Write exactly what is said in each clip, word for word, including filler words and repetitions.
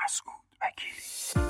مسعود وکیلی.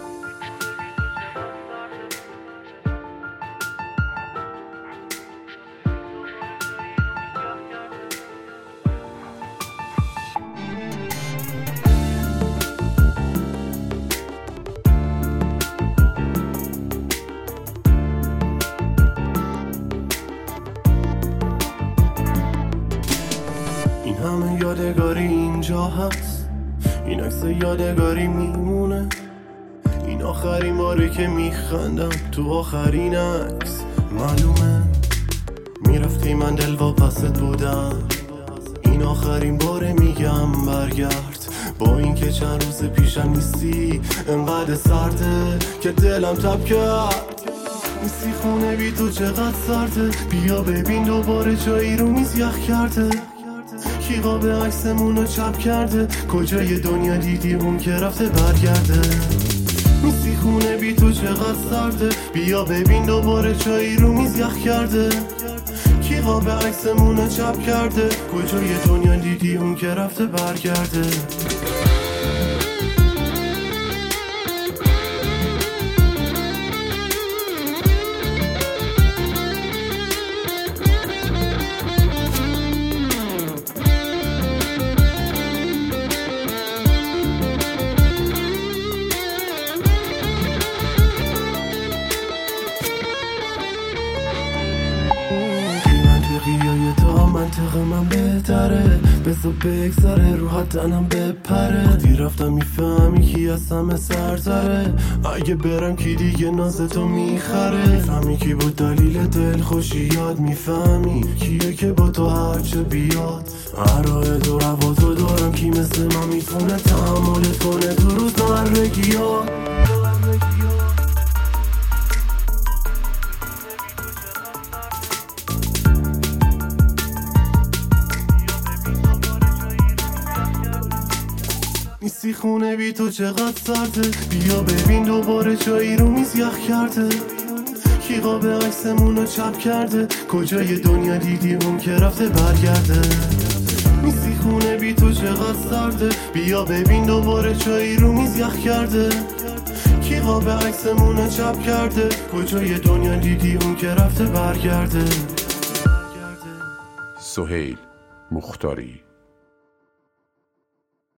این همه یادگاری اینجا هست، این عکس یادگاری میمونه، این آخرین باره که میخندم تو آخرین عکس. معلومه میرفتی من دل واپست بودم، این آخرین باره میگم برگرد. با اینکه چند روز پیشم نیستی، انقدر سرده که دلم تب کرد. نیستی خونه بی تو چقدر سرده، بیا ببین دوباره جایی رو میز یخ کرده. کی قاب عکسمونو چپ کرده، کجای دنیا دیدی اون که رفته برگرده. نیستی خونه بی تو چقدر سرده، بیا ببین دوباره چایی رو میز یخ کرده. کی قاب عکسمونو چپ کرده، کجای دنیا دیدی اون که رفته برگرده. قیای تا منطق من بهتره، بذار بگذره رو حدنم بپره. وقتی رفتم میفهمی کی از همه سرتره، اگه برم کی دیگه نازتو میخره. میفهمی کی بود دلیل دل خوشی، یاد میفهمی کیه که با تو هرچه بیاد. هرای دو روا تو دارم، کی مثل من میتونه تحملت کنه تو روز مرگی ها. نیستی خونه بی تو چقدر سرده، بیا ببین دوباره جایی رو میز یخ کرده. کی قاب عکسمونو چپ کرده، کجای دنیا دیدی اون که رفته برگرده. نیستی خونه بی تو چقدر سرده، بیا ببین دوباره جایی رو میز یخ کرده. کی قاب عکسمونو چپ کرده، کجای دنیا دیدی اون که رفته برگرده. سهیل مختاری